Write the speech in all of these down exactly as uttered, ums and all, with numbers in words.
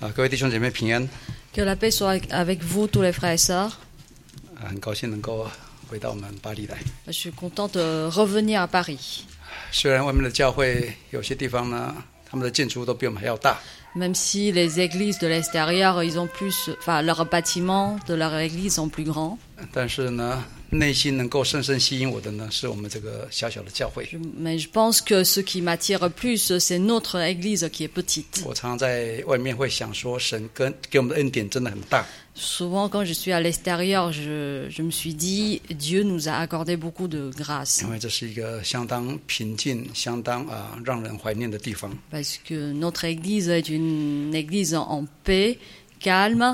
啊，各位弟兄姐妹平安。 Que la paix soit avec vous, tous les frères et sœurs. 啊，很高兴能够回到我们巴黎来。 Je suis contente de revenir à Paris. 虽然外面的教会有些地方呢，他们的建筑都比我们还要大， Même si les églises de l'extérieur, ils ont plus, enfin, leurs bâtiments de leur église sont plus grands. 但是呢，内心能够深深吸引我的呢，是我们这个小小的教会。 Je- mais je pense que ce qui m'attire plus, c'est notre église qui est petite. 我常常在外面会想说，神跟给我们的恩典真的很大。 Souvent, quand je suis à l'extérieur, je, je me suis dit, Dieu nous a accordé beaucoup de grâce. 因为这是一个相当平静、相当啊让人怀念的地方。 Parce que notre église est une église en paix, calme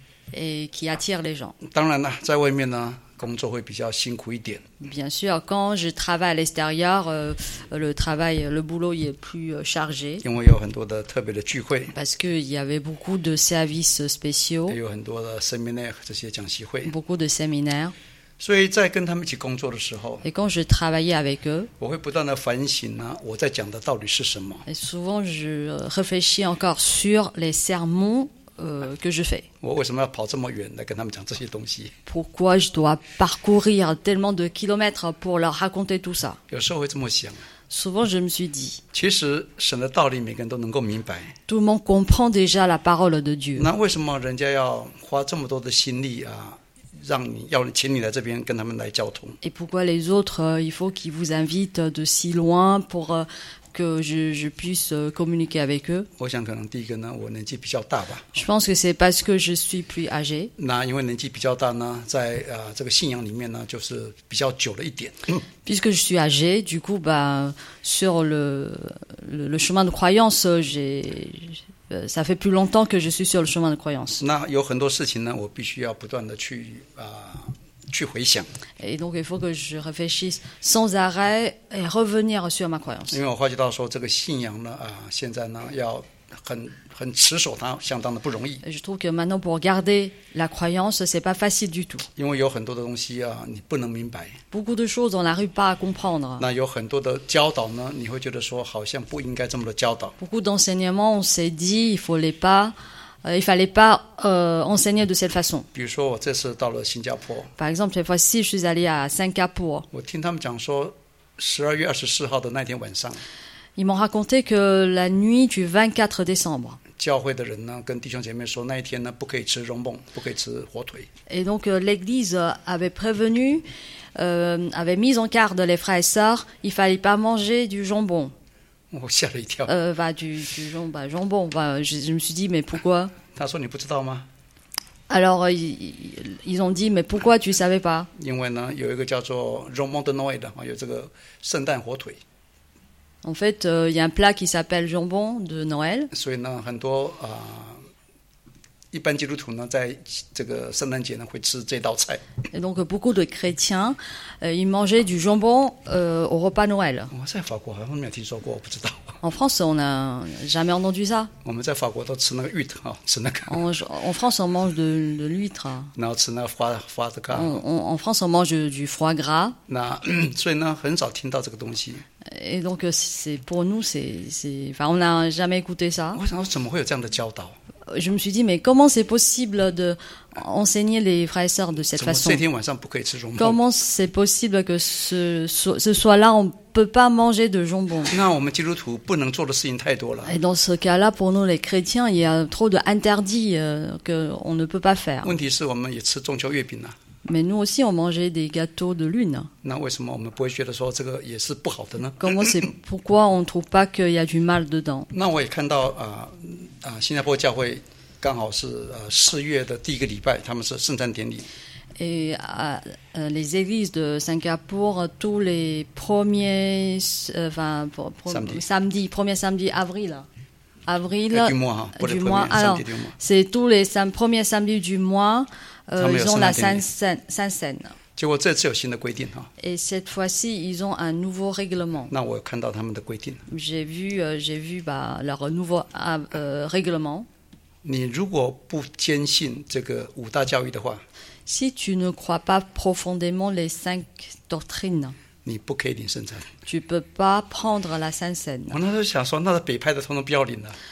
et qui attire les gens. 当然了，在外面呢，工作会比较辛苦一点， Bien sûr, quand je travaille à l'extérieur, euh, le travail, le boulot il est plus euh, chargé 因为有很多的特别的聚会， parce qu'il y avait beaucoup de services spéciaux, 也有很多的 seminar 这些讲习会， beaucoup de séminaires. 所以在跟他们一起工作的时候， Et quand je travaillais avec eux, 我会不断的反省呢，我在讲的到底是什么？ et souvent je réfléchis encore sur les sermons euh, que je fais. 我为什么要跑这么远来跟他们讲这些东西？ Pourquoi je dois parcourir tellement de kilomètres pour leur raconter tout ça? 有时候会这么想。 Souvent je me suis dit, 其实神的道理每个人都能够明白， tout le monde comprend déjà la parole de Dieu. 那为什么人家要花这么多的心力啊，让你要请你来这边跟他们来交通？ Et pourquoi les autres, euh, il faut qu'ils vous invitent de si loin pour euh, que je, je puisse euh, communiquer avec eux? 我想可能第一个呢，我年纪比较大吧。 Je pense que c'est parce que je suis plus âgée. 那因为年纪比较大呢，在啊、呃、这个信仰里面呢，就是比较久了一点。 Puisque je suis âgée, du coup, bah, sur le, le, le chemin de croyance, j'ai, euh, ça fait plus longtemps que je suis sur le chemin de croyance. 那有很多事情呢，我必须要不断的去啊、呃、去回想， Et donc, il faut que je réfléchisse sans arrêt et revenir sur ma croyance. 因为我发觉到说这个信仰呢啊、呃，现在呢要很很持守它，相当的不容易。 Et je trouve que maintenant, pour garder la croyance, c'est pas facile du tout. 因为有很多的东西啊，你不能明白。 Beaucoup de choses, on n'arrive pas à comprendre. 那有很多的教导呢，你会觉得说好像不应该这么的教导。 Beaucoup d'enseignements, on s'est dit, il fallait pas, euh, il fallait pas euh, enseigner de cette façon. 比如说我这次到了新加坡， Par exemple, cette fois-ci, je suis allée à Singapour. 我听他们讲说，十二月二十四号的那天晚上， Ils m'ont raconté que la nuit du vingt-quatre décembre, 教会的人呢跟弟兄姐妹说，那一天呢不可以吃肉梦，不可以吃火腿。 et donc euh, l'Église avait prévenu, euh, avait mis en garde les frères et sœurs, il fallait pas manger du jambon, 我吓了一跳。 euh, bah, du, du jambon, bah, jambon. Bah, je, je me suis dit, mais pourquoi? 他说你不知道吗？ Alors euh, ils, ils ont dit, mais pourquoi tu savais pas? 因为呢有一个叫做 Roman de Noël 的，有这个圣诞火腿， En fait, il euh, y a un plat qui s'appelle jambon de Noël. 所以呢很多啊、呃、一般基督徒呢在这个圣诞节呢会吃这道菜。 Et donc beaucoup de chrétiens, euh, ils mangeaient du jambon euh, au repas Noël. 我在法国好像没有听说过，我不知道。 En France, on n'a jamais entendu ça. 我们在法国都吃那个芋头，吃那个， En, en France, on mange de, de l'huître. 然后吃那个花花这个。 On- on- en France, on mange du, du foie gras. 那所以呢，很少听到这个东西。 Et donc, euh, c'est, pour nous, c'est, c'est, enfin, on n'a jamais écouté ça. 我想说，怎么会有这样的教导？ Je me suis dit, mais comment c'est possible de enseigner les frères et sœurs de cette 怎么 façon? 这天晚上不可以吃肉末？ Comment c'est possible que ce, ce, ce soir-là, on ne peut pas manger de jambon? 那我们基督徒不能做的事情太多了。 Et dans ce cas-là, pour nous, les chrétiens, il y a trop d'interdits euh, qu'on ne peut pas faire. 问题是我们也吃中秋月饼啊， Mais nous aussi, on mangeait des gâteaux de lune. 那为什么我们不会觉得说这个也是不好的呢？ Comment c'est, pourquoi on ne trouve pas qu'il y a du mal dedans? 那我也看到啊啊、呃，新加坡教会刚好是呃四月的第一个礼拜，他们是圣诞典礼。 Et à, euh, les églises de Singapour, tous les premiers, euh, enfin, pro- pro- Samedi. samedi, premier samedi avril, avril Euh, du mois, hein, pour du les mois. premiers Alors, samedis du mois. c'est tous les sam- premiers samedis du mois, euh, Ah, mais ils ont c'est la un dernier. Sainte Sainte Seine. 结果这次有新的规定哈， Et cette fois-ci, ils ont un nouveau règlement. 那我有看到他们的规定。 J'ai vu, euh, j'ai vu bah, leur nouveau ah, euh, règlement. 你如果不坚信这个五大教义的话， Si tu ne crois pas profondément les cinq doctrines, 你不可以领圣餐。 tu peux pas prendre la Sainte Seine. 我那时候想说，那北派的通通不要领了。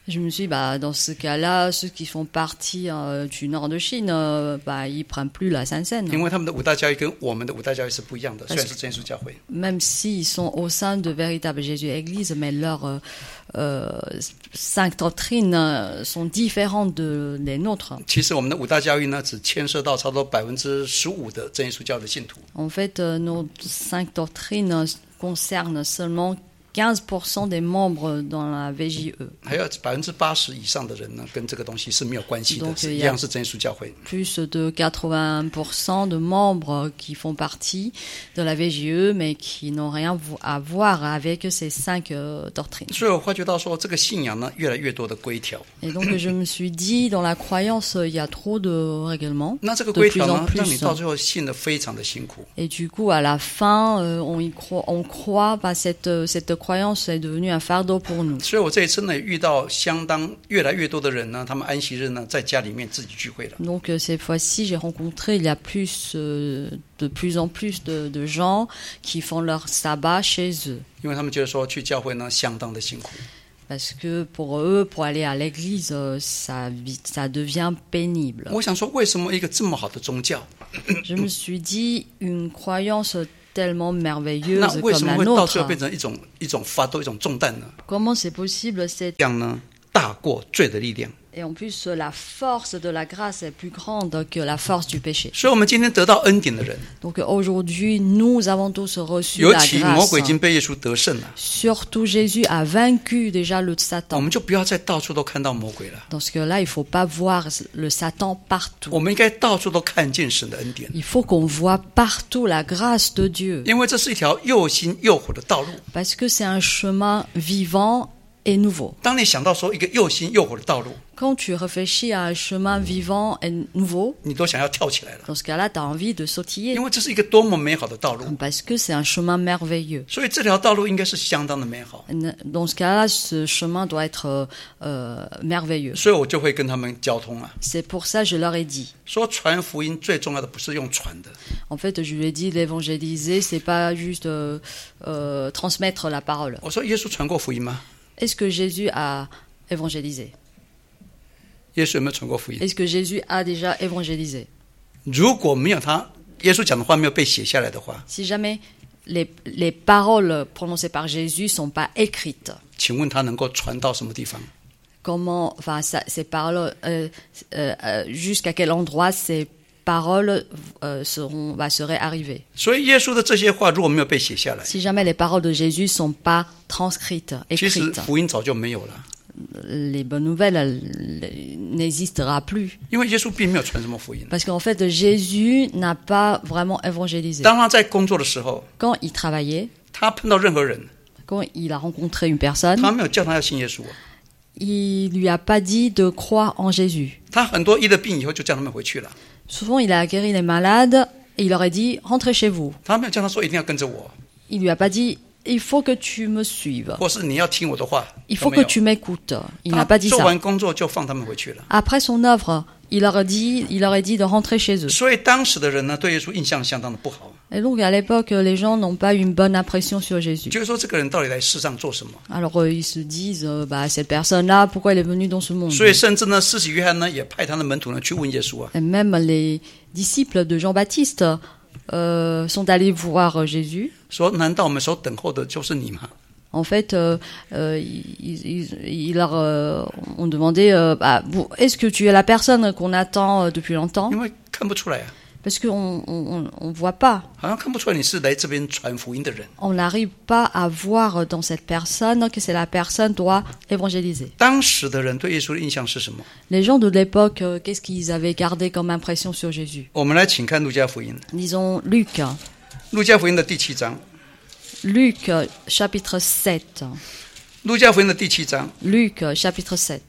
Je me suis dit, bah, dans ce cas-là, ceux qui font partie euh, du nord de Chine, euh, bah, ils prennent plus la Sainte Seine. 因为他们的五大教育跟我们的五大教育是不一样的，虽然是真耶稣教会。 Même s'ils sont au sein de véritables Jésus-Église, mais leurs euh, euh, cinq doctrines euh, sont différentes de, des nôtres. 其实我们的五大教育呢，只牵涉到差不多百分之十五的真耶稣教的信徒。 En fait, euh, nos cinq doctrines concernent seulement quinze pour cent des membres dans la V J E. 还有百分之八十以上的人呢，跟这个东西是没有关系的， Donc, 是 il 一 y a 样是真耶稣教会。 Plus de quatre-vingts pour cent de membres qui font partie de la V J E, mais qui n'ont rien à voir avec ces cinq euh, doctrines. 所以我发觉到说，这个信仰呢，越来越多的规条。 Et donc, je me suis dit, dans la croyance, il y a trop de règlements, 那这个 de 规 plus 条 en 呢，让你 plus. 到最后信得非常的辛苦。 Et du coup, à la fin, euh, on y croit, on croit, bah, cette, cette croyance est devenue un fardeau pour nous. 所以我这一次呢，也遇到相当越来越多的人呢，他们安息日呢，在家里面自己聚会了。 Donc, euh, cette fois-ci, j'ai rencontré, il y a plus, euh, de plus en plus de, de gens qui font leur sabbat chez eux. 因为他们觉得说去教会呢，相当的辛苦。 Parce que pour eux, pour aller à l'église, euh, ça, vi- ça devient pénible. 我想说，为什么一个这么好的宗教， Je me suis dit, une croyance tellement 那 merveilleuse 为什 comme 么 la 会到最后 nôtre, 变成一种一种发抖、一种重担呢？ comment c'est possible cette... 这样呢，大过罪的力量。 Et en plus, la force de la grâce est plus grande que la force du péché. 所以，我们今天得到恩典的人， Donc aujourd'hui, nous avons tous reçu 尤 la 其魔鬼已 grâce. 经被耶稣得胜了， Surtout Jésus a vaincu déjà le 我 Satan. 们就不要再到处都看到魔鬼了。 Dans ce cas-là, il ne faut pas voir le Satan partout. 我们应该到处都看见神的恩典， Il faut qu'on voit partout la grâce de Dieu. 因为这是一条又新又火的道路。 Parce que c'est un chemin vivant et nouveau. 当你想到说一个又新又火的道路， Quand tu réfléchis à un chemin vivant et nouveau, 你都想要跳起来了， dans ce cas-là, tu as envie de sautiller. 因为这是一个多么美好的道路。 Parce que c'est un chemin merveilleux. 所以这条道路应该是相当的美好。 Dans ce cas-là, ce chemin doit être euh, euh, merveilleux. 所以我就会跟他们交通啊， C'est pour ça que je leur ai dit. 说传福音最重要的不是用传的， En fait, je lui ai dit, l'évangéliser, c'est pas juste euh, euh, transmettre la parole. 我说耶稣传过福音吗？ Est-ce que Jésus a évangélisé? 耶稣有没有传过福音？ Est-ce que Jésus a déjà évangélisé? 如果没有他，耶稣讲的话没有被写下来的话， Si jamais les, les paroles prononcées par Jésus sont pas écrites, 请问他能够传到什么地方？ comment, enfin, ça, ces paroles, euh, euh, euh, jusqu'à quel endroit ces paroles euh, seront, bah, seraient arrivées? 所以耶稣的这些话如果没有被写下来， Si jamais les paroles de Jésus sont pas transcrites, 其实 écrites, 福音早就没有了， les bonnes nouvelles elles, n'existera plus. 因为耶稣并没有传什么福音。 Parce qu'en fait, Jésus n'a pas vraiment évangélisé. 当他在工作的时候， Quand il travaillait, 他碰到任何人， quand il a rencontré une personne, 他没有叫他要信耶稣啊， il lui a pas dit de croire en Jésus. 他很多医了病以后就叫他们回去了， Souvent, il a guéri les malades et il leur a dit rentrez chez vous. 他没有叫他说一定要跟着我， Il lui a pas dit il faut que tu me suives. 或是你要听我的话， Il 都 faut 没 que 有。 tu m'écoutes. Il 他 n'a pas dit 做 ça. 完工作就放他们回去了。 Après son œuvre, il leur a dit, il leur a dit de rentrer chez eux. 所以当时的人呢，对耶稣印象相当的不好， Et donc, à l'époque, les gens n'ont pas une bonne impression sur Jésus. 就是说这个人到底来世上做什么？ Alors, euh, ils se disent, euh, bah, cette personne-là, pourquoi elle est venue dans ce monde? 所以甚至呢，施洗约翰呢也派他的门徒呢去问耶稣啊， Et même les disciples de Jean-Baptiste euh, sont allés voir Jésus. 说难道我们所等候的就是你吗？ En fait, euh, euh, ils, ils, ils leur euh, ont demandé euh, bah, bon, est-ce que tu es la personne qu'on attend euh, depuis longtemps? 因为看不出来啊， Parce qu'on on, on, on voit pas. 好像看不出来你是来这边传福音的人。 On n'arrive pas à voir dans cette personne que c'est la personne qui doit évangéliser. 当时的人对耶稣的印象是什么？ Les gens de l'époque, euh, qu'est-ce qu'ils avaient gardé comme impression sur Jésus? 我们来请看路加福音， Disons Luc. 路加福音的第七章， Luc, euh, chapitre sept. 路加福音的第七章， Luc, euh, chapitre sept.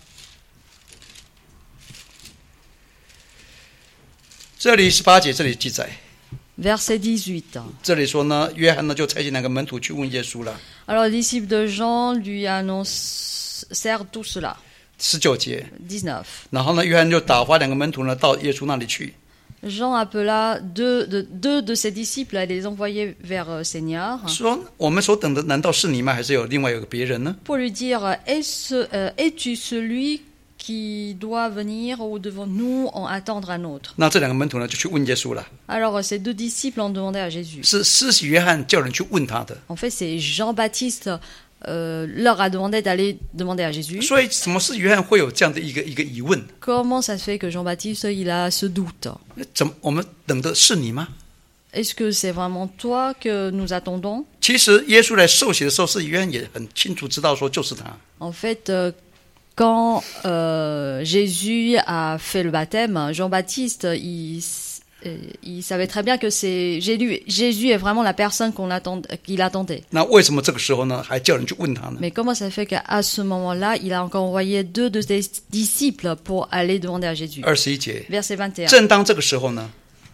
这里十八节这里记载， Verset dix-huit. 这里说呢，约翰呢就差遣两个门徒去问耶稣了。 Alors, les disciples de Jean lui annoncèrent tout cela. 十九节， dix-neuf. 然后呢，约翰就打发两个门徒呢到耶稣那里去。 Jean appela deux de, deux de ses disciples à les envoyer vers euh, Seigneur 说我们所等的难道是你吗？还是有另外有个别人呢？ pour lui dire Est-ce, euh, es-tu celui qui doit venir ou devons-nous en attendre un autre? 那这两个门徒呢，就去问耶稣了。 Alors ces deux disciples ont demandé à Jésus. 是施洗约翰叫人去问他的。 En fait, c'est Jean-Baptiste euh, leur a demandé d'aller demander à Jésus. 所以，什么是约翰会有这样的一个一个疑问？ Comment ça se fait que Jean-Baptiste il a ce doute? 怎么我们等的是你吗？ Est-ce que c'est vraiment toi que nous attendons? 其实耶稣来受洗的时候，是约翰也很清楚知道说就是他。 En fait, euh, quand euh, Jésus a fait le baptême, Jean-Baptiste, il, euh, il savait très bien que c'est Jésus, Jésus est vraiment la personne qu'on attend, qu'il attendait. 那为什么这个时候呢，还叫人去问他呢？ Mais comment ça fait qu'à ce moment-là, il a encore envoyé deux de ses disciples pour aller demander à Jésus? 二十一节， Verset vingt et un. 正当这个时候呢，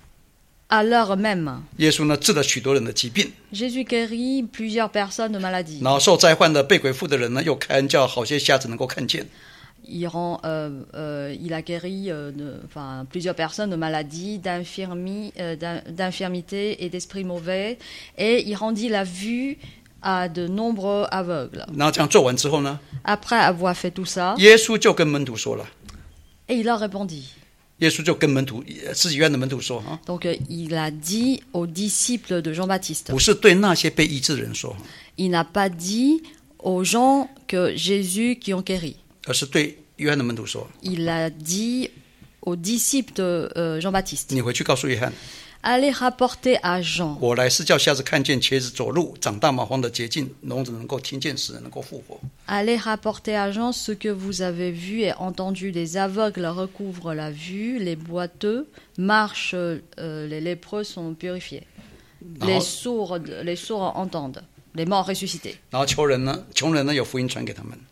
À l'heure même, 耶稣呢治了许多人的疾病， Jésus guérit plusieurs personnes de maladies. 然后受灾患的被鬼附的人呢，又开恩叫好些瞎子能够看见。 Il, rend, euh, euh, il a guéri euh, de, enfin, plusieurs personnes de maladies, d'infirmi, euh, d'in- d'infirmités et d'esprits mauvais, et il rendit la vue à de nombreux aveugles. 然后这样做完之后呢， Après avoir fait tout ça, 耶稣就跟门徒说了， et il leur répondit. 耶稣就跟门徒施洗约翰的门徒说啊， Donc euh, il a dit aux disciples de Jean-Baptiste. 不是对那些被医治的人说， Il n'a pas dit aux gens que Jésus qui ont guéri. 而是对约翰的门徒说， Il a dit aux disciples de euh, Jean-Baptiste. 你回去告诉约翰， Allez rapporter à Jean. 我来是叫瞎子看见，瘸子走路，长大麻风的洁净，聋子能够听见，死人能够复活。 Allez rapporter à Jean ce que vous avez vu et entendu. Les aveugles recouvrent la vue, les boiteux marchent, euh, les lépreux sont purifiés. Les sourds, les sourds entendent, les morts ressuscités. 然后穷人呢，穷人呢有福音传给他们。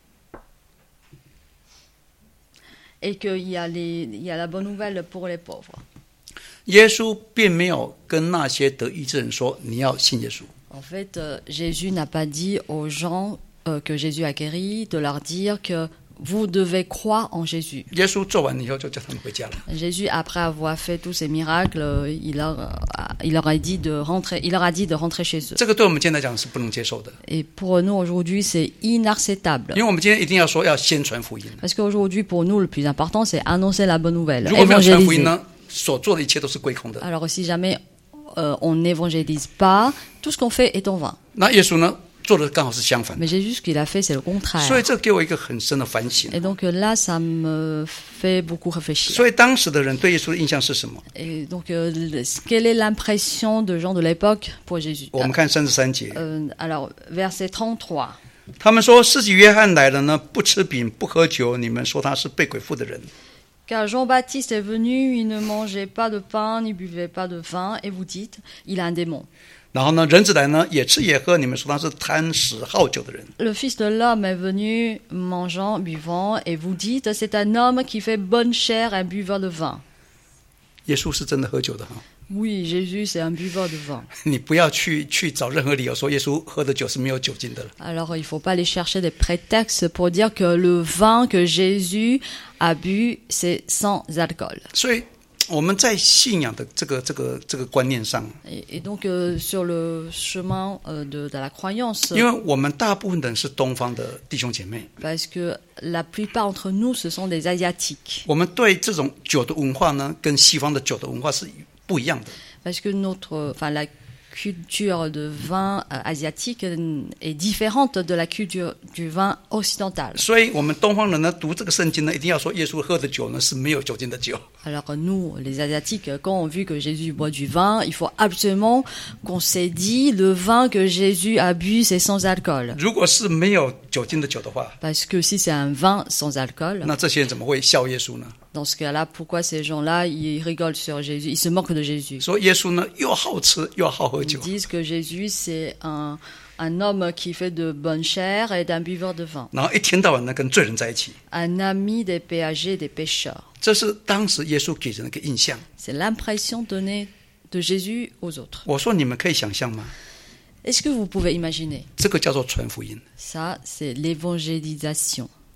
Et qu'il y a, les, il y a la bonne nouvelle pour les pauvres. 耶稣并没有跟那些得医治人说你要信耶稣， En fait, euh, Jésus n'a pas dit aux gens euh, que Jésus a guéri de leur dire que vous devez croire en Jésus. 耶稣做完以后就叫他们回家了。 Jésus, après avoir fait tous ces miracles, euh, il leur, a- il leur a dit de rentrer, il leur a dit de rentrer chez eux. 这个对我们今天来讲是不能接受的， Et pour nous aujourd'hui, c'est inacceptable. 因为我们今天一定要说要先传福音。 Parce qu'aujourd'hui, pour nous, le plus important, c'est annoncer la bonne nouvelle, 如果没有传福音 évangéliser. 呢，所做的一切都是归空的。 Alors, si jamais euh, on n'évangélise pas, tout ce qu'on fait est en vain. 那耶稣呢，做的刚好是相反的， Mais Jésus, ce qu'il a fait, c'est le 所以 contraire. 这给我一个很深的反省。 Et donc euh, là, ça me fait beaucoup réfléchir. 所以当时的人对耶稣的印象是什么？ Et donc, euh, le- quelle est l'impression de gens de l'époque pour Jésus? 我们看三十三节， Euh, alors, verset trente-trois. 他们说施洗约翰来了呢，不吃饼不喝酒，你们说他是被鬼附的人。 Car Jean-Baptiste est venu, il ne mangeait pas de pain, ni buvait pas de vin, et vous dites, il a un démon. 然后呢，人子来呢，也吃也喝，你们说他是贪食好酒的人。 Le Fils de l'homme est venu mangeant, buvant, et vous dites, c'est un homme qui fait bonne chère, un buveur de vin. 耶稣是真的喝酒的哈， Oui, Jésus, c'est un buveur de vin. 你不要去去找任何理由说耶稣喝的酒是没有酒精的了。 Alors, il ne faut pas aller chercher des prétextes pour dire que le vin que Jésus a bu, c'est sans alcool. 所以我们在信仰的这个这个这个观念上， Et, et donc, euh, sur le chemin euh, de, de la croyance, 因为我们大部分的人是东方的弟兄姐妹， parce que la plupart d'entre nous, ce sont des Asiatiques. 我们对这种酒的文化呢，跟西方的酒的文化是不一样的。 Parce que notre, enfin, la culture de vin euh, asiatique est différente de la culture du vin occidental. 所以我们东方人呢，读这个圣经呢，一定要说耶稣喝的酒呢是没有酒精的酒。 Alors nous, les Asiatiques, quand on vu que Jésus boit du vin, il faut absolument qu'on s'est dit le vin que Jésus a bu, c'est sans alcool. 如果是没有酒精的酒的话， Parce que si c'est un vin sans alcool, 那这些人怎么会笑耶稣呢？ dans ce cas-là, pourquoi ces gens-là, ils rigolent sur Jésus, ils se moquent de Jésus. 说耶稣呢又好吃又好喝 Ils 酒， disent que Jésus, c'est un, un homme qui fait de bonne chair et d'un buveur de vin. 然后一天到晚呢跟罪人在一起， Un ami des péagers, des pécheurs. 这是当时耶稣给人的一个印象。 C'est l'impression donnée de Jésus aux autres. 我说你们可以想象吗？ Est-ce que vous pouvez imaginer? 这个叫做传福音。 Ça, c'est l'évangélisation.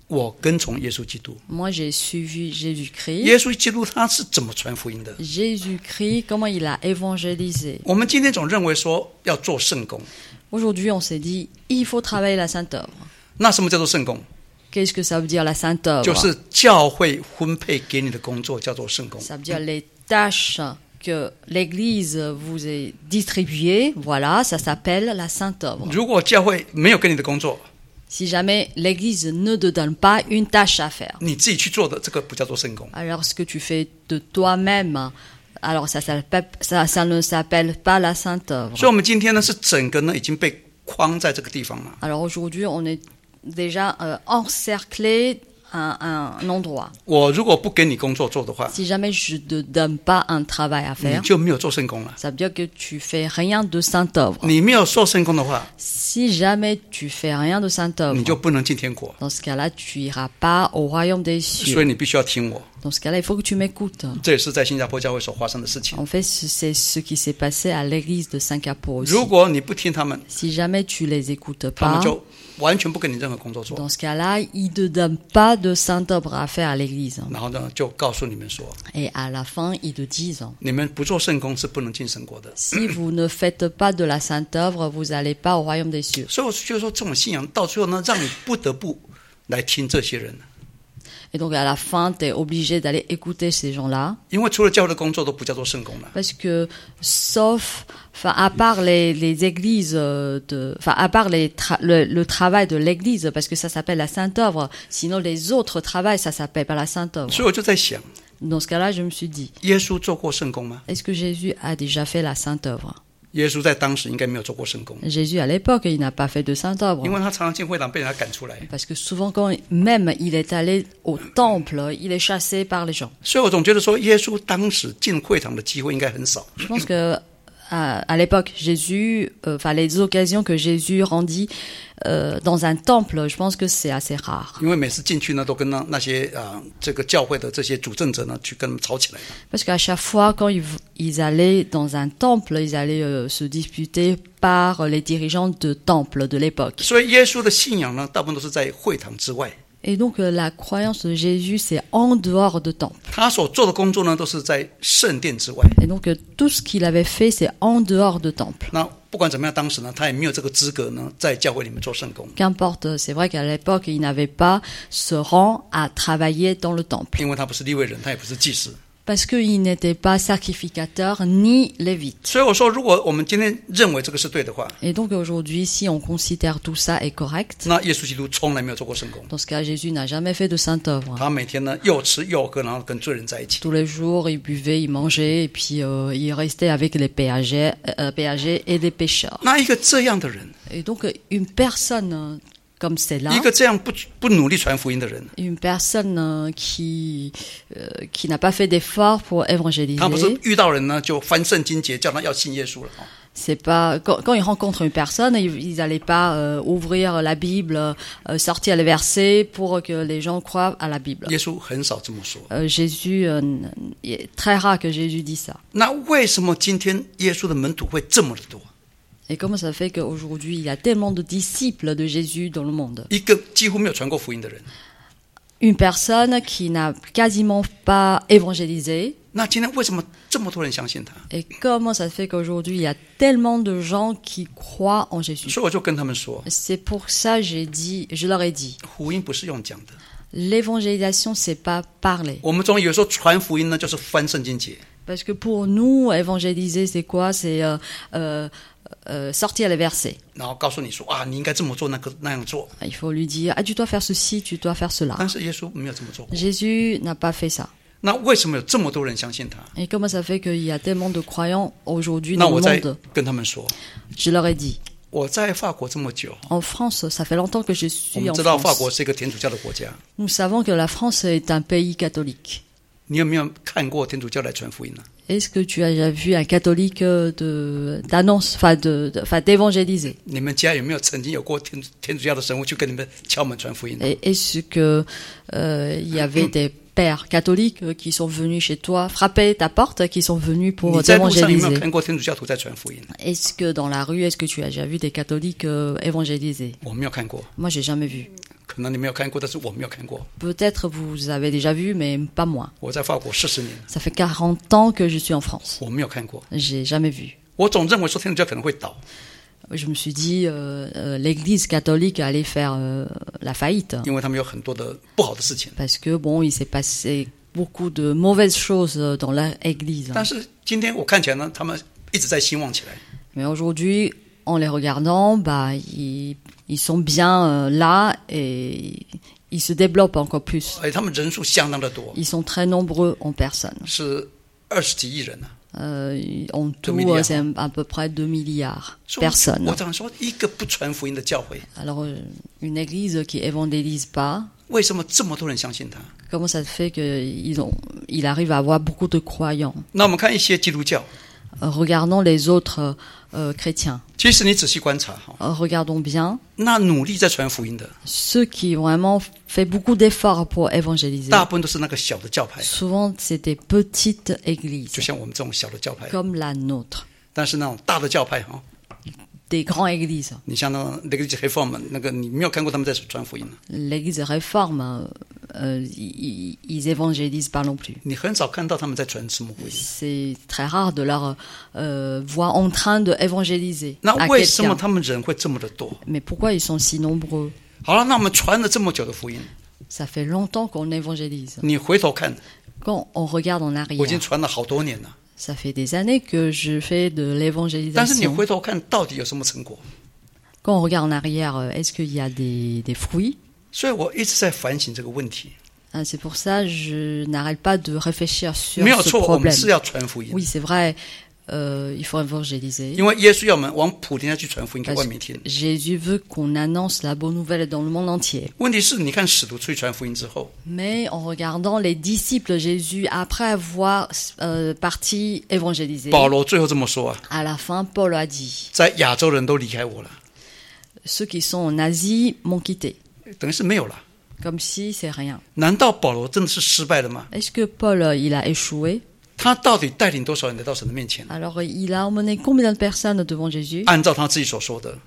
我跟从耶稣基督。 Moi, j'ai suivi Jésus-Christ. 耶稣基督他是怎么传福音的？ Jésus-Christ, comment il a évangélisé. 我们今天总认为说要做圣工， Aujourd'hui, on s'est dit, il faut travailler la sainte œuvre. 那什么叫做圣工？ Qu'est-ce que ça veut dire la sainte œuvre? 就是教会分配给你的工作叫做圣工。 Ça veut dire les tâches que l'Église vous est distribuée. Voilà, ça s'appelle la sainte œuvre. 如果教会没有给你的工作， Si jamais l'Église ne te donne pas une tâche à faire, 你自己去做的，这个不叫做圣工。 alors ce que tu fais de toi-même, alors ça, s'appelle- ça, ça ne s'appelle pas la sainte œuvre. 所以，我们今天呢是整个呢已经被框在这个地方了。 Alors aujourd'hui, on est déjà euh, encerclé à un endroit. 我如果不给你工作做的话， Si jamais je ne te donne pas un travail à 你 faire, 就没有做圣工了。 ça veut dire que tu fais rien de sainte œuvre. 你没有做圣工的话， Si jamais tu fais rien de sainte 你 œuvre, 就不能进天国。 dans ce cas-là, tu iras pas au royaume des 所 cieux. 以你必须要听我。 Dans ce cas-là, il faut que tu m'écoutes. 这也是在新加坡教会所发生的事情。 En fait, c'est ce qui s'est passé à l'église de Singapour aussi. 如果你不听他们， Si jamais tu les écoutes 他们 pas, 就完全不给你任何工作做， dans ce cas-là, ils ne donnent pas de sainte œuvre à faire à l'église. 然后呢就告诉你们说， Et à la fin, ils te disent, 你们不做圣工是不能进神国的。 si vous ne faites pas de la sainte œuvre, vous n'allez pas au royaume des cieux. 所以我觉得说，这种信仰到最后呢，让你不得不来听这些人， Et donc à la fin, tu es obligé d'aller écouter ces gens-là. 因为除了教会的工作都不叫做圣工了。 Parce que, sauf, enfin, à part les, les églises de, enfin, à part les tra- le, le travail de l'église, parce que ça s'appelle la sainte œuvre, sinon les autres travails, ça s'appelle pas la sainte œuvre. 所以我就在想， Dans ce cas-là, je me suis dit, 耶稣做过圣工吗？ est-ce que Jésus a déjà fait la sainte œuvre? 耶稣在当时应该没有做过圣工， Jésus, à l'époque, il n'a pas fait de sainte œuvre. 因为他常常进会堂被人家赶出来。 Parce que souvent, quand même il est allé au temple, il est chassé par les gens. 所以我总觉得说，耶稣当时进会堂的机会应该很少。 Je pense que à, à l'époque, Jésus, euh, enfin les occasions que Jésus rendit euh, dans un temple, je pense que c'est assez rare. 因为每次进去呢，都跟那那些啊、呃、这个教会的这些主政者呢，去跟他们吵起来。 Parce qu'à chaque fois, quand ils, ils allaient dans un temple, ils allaient euh, se disputer par les dirigeants de temple de l'époque. 所以耶稣的信仰呢，大部分都是在会堂之外。 Et donc euh, la croyance de Jésus, c'est en dehors de temple. 他所做的工作呢，都是在圣殿之外。 Et donc euh, tout ce qu'il avait fait, c'est en dehors de temple. 那不管怎么样，当时呢，他也没有这个资格呢，在教会里面做圣工， Qu'importe, c'est vrai qu'à l'époque, il n'avait pas ce rang à travailler dans le temple. 因为他不是利未人，他也不是祭司。 Parce qu'il n'était pas sacrificateur ni lévite. 所以我说，如果我们今天认为这个是对的话， Et donc aujourd'hui, si on considère tout ça est correct, 那耶稣基督从来没有做过圣工， dans ce cas, Jésus n'a jamais fait de sainte œuvre. 他每天呢又吃又喝，然后跟罪人在一起。 Tous les jours, il buvait, il mangeait, et puis euh, il restait avec les péagers, euh, péagers et les pêcheurs. 那一个这样的人， Et donc une personne euh, comme celle-là, 一个这样不不努力传福音的人， une personne euh, qui euh, qui n'a pas fait d'effort pour 他不是 évangéliser, 遇到人呢就翻圣经节，叫他要信耶稣了。 c'est pas quand, quand ils rencontrent une personne, ils n'allaient pas euh, ouvrir la Bible, euh, sortir les versets pour que les gens croient à la Bible. 耶稣很少这么说。 Euh, Jésus, euh, il est très rare que Jésus dise ça. 那为什么今天耶稣的门徒会这么的多？ Et comment ça fait qu'aujourd'hui, il y a tellement de disciples de Jésus dans le monde? 一个几乎没有传过福音的人， Une personne qui n'a quasiment pas évangélisé. 那今天为什么这么多人相信他？ Et comment ça fait qu'aujourd'hui, il y a tellement de gens qui croient en Jésus? 所以我就跟他们说， C'est pour ça j'ai dit, je leur ai dit, 福音不是用讲的。 l'évangélisation, c'est pas parler. 我们总以为说传福音呢，就是翻圣经节。 Parce que pour nous, évangéliser, c'est quoi? C'est euh, euh, euh, sortir les versets. 然后告诉你说啊，你应该这么做，那个那样做。 Il faut lui dire, ah, tu dois faire ceci, tu dois faire cela. 但是耶稣没有这么做过。 Jésus n'a pas fait ça. 那为什么有这么多人相信他？ Et comment ça fait qu'il y a tellement de croyants aujourd'hui 那 dans 我 le 再 monde? 跟他们说， Je leur ai dit, 我在法国这么久， en France, ça fait longtemps que je 我 suis 们 en 知道法国 France. 是一个天主教的国家。 Nous savons que la France est un pays catholique. 你有没有看过天主教来传福音呢？ Est-ce que tu as déjà vu un catholique de d'annonce, enfin de, de- enfin d'évangéliser? 你们家有没有曾经有过天天主教的神父去跟你们敲门传福音呢？ Et est-ce que euh, il y avait des pères catholiques euh, qui sont venus chez toi frapper ta porte, qui sont venus 你 pour 在路上有没有 t'évangéliser? 看过天主教徒在传福音？ Est-ce que dans la rue, est-ce que tu as déjà vu des catholiques euh, évangéliser? 我没有看过。 Moi, j'ai jamais vu. 可能你没有看过，但是我没有看过。 Peut-être vous avez déjà vu, mais pas moi. 我在法国四十年， Ça fait quarante ans que je suis en France. 我没有看过。 J'ai jamais vu. 我总认为说天主教可能会倒， Je me suis dit, euh, euh, l'Église catholique allait faire euh, la faillite. 因为他们有很多的不好的事情。 Parce que, bon, il s'est passé beaucoup de mauvaises choses dans leur Église. 但是今天我看起来呢，他们一直在兴旺起来。 Mais aujourd'hui, en les regardant, bah, ils, ils sont bien euh, là et ils se développent encore plus. 而且他们人数相当的多， Ils sont très nombreux en personne. 是二十几亿人啊。 Euh, en tout, milliards. c'est à peu près deux milliards de 所以 personnes. 我常说，一个不传福音的教会， Alors, euh, une église qui évangélise pas, 为什么这么多人相信他？ comment ça se fait qu'il il arrive à avoir beaucoup de croyants? 那我们看一些基督教， Euh, regardons les autres euh, chrétiens. 其实你仔细观察哈， Euh, regardons bien 那努力在传福音的， ceux qui vraiment fait beaucoup d'efforts pour évangéliser. 大部分都是那个小的教派， Souvent, c'est des petites églises 就像我们这种小的教派。 comme la nôtre, 但是那种大的教派哈， des grandes églises. 你像那个那个 Reform 那个，你没有看过他们在传福音的， L'église réforme, euh, ils, ils évangélisent pas non plus. 你很少看到他们在传什么福音。 C'est très rare de leur euh, voir en train d'évangéliser 那 à 为什么 quelqu'un. 他们人会这么的多？ Mais pourquoi ils sont si nombreux? 好了，那我们传了这么久的福音， Ça fait longtemps qu'on évangélise. 你回头看， Quand on regarde en 我已经 arrière, 传了好多年了， ça fait des années que je fais de 但是你 l'évangélisation. 回头看到底有什么成果？ Quand on regarde en arrière, euh, est-ce qu'il y a des, des fruits? 所以我一直在反省这个问题。 Ah, c'est pour ça que je n'arrête pas de réfléchir sur 没有 ce 错，我们 problème. 是要传福音， Oui, c'est vrai, euh, il faut évangéliser. 因为耶稣要我们往普天下去传福音给 Parce 外 que 面听。 Jésus veut qu'on annonce la bonne nouvelle dans le monde entier. 问题是，你看使徒出去传福音之后， Mais en regardant les disciples de Jésus, après avoir euh, parti évangéliser, 保罗最后这么说啊， à la fin, Paul a dit, 在亚洲人都离开我了， ceux qui sont en Asie m'ont quitté, 等于是没有了。 comme si c'est rien. 难道保罗真的是失败了吗？ Est-ce que Paul, euh, il a échoué? 他到底带领多少人来到神的面前？ Alors, il a emmené combien de personnes devant Jésus? 按照他自己所说的，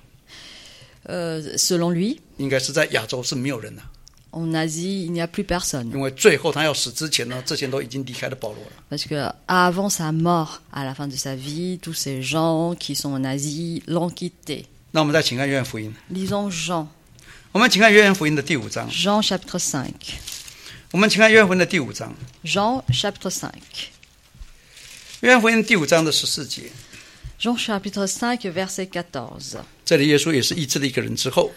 Euh, selon lui, 应该是在亚洲是没有人的， en Asie, il n'y a plus personne. 因为最后他要死之前呢，这些人都已经离开了保罗了。 Parce que avant sa mort, à la fin de sa vie, tous ces gens qui sont en Asie l'ont quitté. 那我们再请看约翰福音， Lisons Jean, 我们请看约翰福音的第五章， Jean chapitre cinq. 我们请看约翰福音的第五章， Jean chapitre cinq. 约翰福音第五章的十四节， Jean chapitre cinq, verset quatorze. 这里耶稣也是医治了一个人之后，